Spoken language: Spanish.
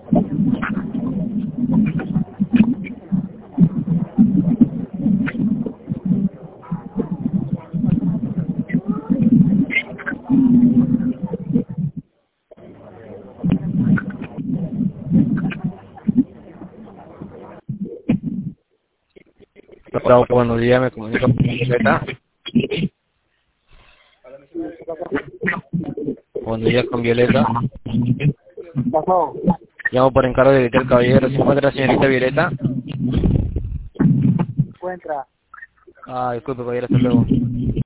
Hola, buenos días, me comunico con Violeta. Buenos días con Violeta. Pasó. Llamo por encargo de Violeta el Caballero. ¿Se encuentra la señorita Violeta? Encuentra. Disculpe, caballero, hasta luego.